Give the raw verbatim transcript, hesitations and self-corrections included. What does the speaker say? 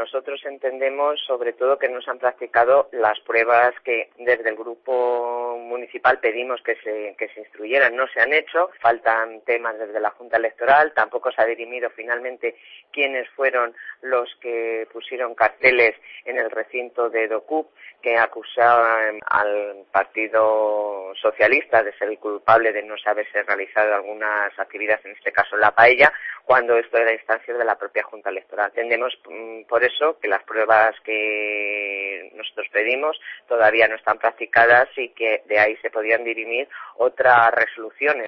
nosotros entendemos sobre todo que no se han practicado las pruebas que desde el grupo municipal pedimos que se, que se instruyeran. No se han hecho, faltan temas desde la Junta Electoral, tampoco se ha dirimido finalmente quiénes fueron los que pusieron carteles en el recinto de DOCUP que acusaban al Partido Socialista de ser el culpable de no saberse realizado algunas actividades, en este caso la paella, cuando esto era instancia de la propia Junta Electoral. Entendemos mmm, por eso que las pruebas que nosotros pedimos todavía no están practicadas y que de ahí se podrían dirimir otras resoluciones.